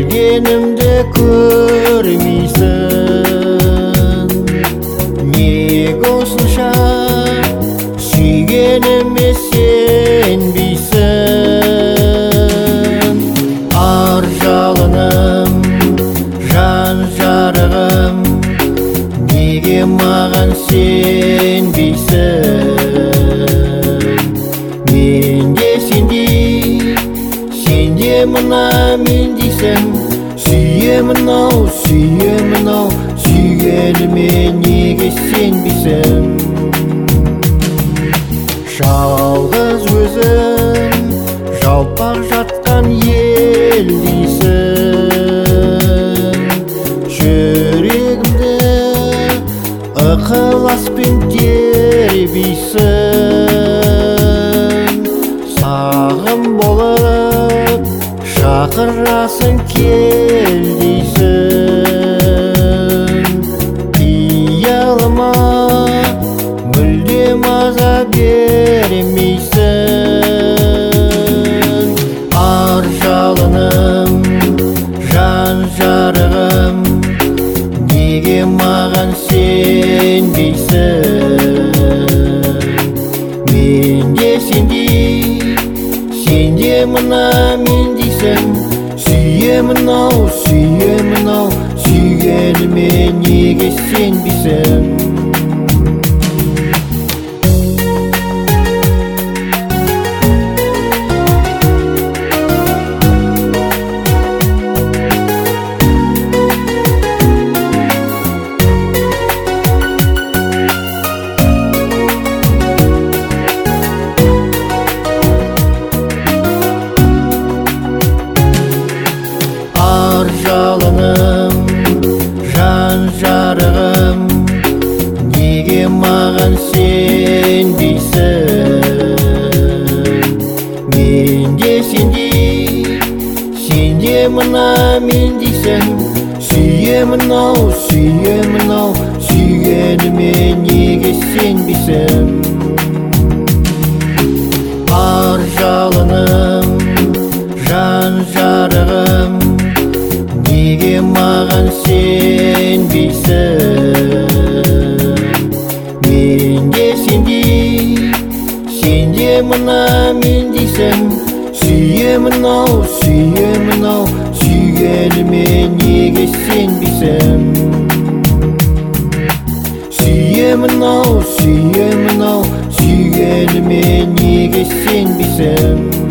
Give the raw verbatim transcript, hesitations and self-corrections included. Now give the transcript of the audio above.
Sevgenimde görmeysin, neге осынша сүйгеніме sen бейсін. Ар жалыным, жан жарығым, неге маған sen бейсін. Мен де сендей, сен де мына мен дейсің. Сүйемін-ау, сүйемін-ау, сүйгеніме неге сенбейсің. Жалғыз өзің жалпақ жатқан ел дейсің. Жүрегімді ықыласпен тербейсің. Сағым болып шақырасың кел дейсің. Қиялыма мүлдем аза бермейсің. Ар жалыным, жан жарығым, неге маған сенбейсің. Мен де сендей, сен де мына мен дейсің. Сүйемін-ау, сүйемін-ау, сүйгеніме неге сенбейсің. Жалыным, жан жарығым, неге маған сенбейсің. Мен де сендей, сен де мына мен дейсің. Сүйемін-ау, сүйемін-ау, сүйгеніме неге сенбейсің. Ар жалыным, жан жарығым, неге маған сенбейсің. Мен де сендей, сен де мына мен дейсің. Сүйемін-ау, сүйемін-ау, сүйгеніме неге сенбейсің. Сүйемін-ау, сүйемін-ау, сүйгеніме неге сенбейсің.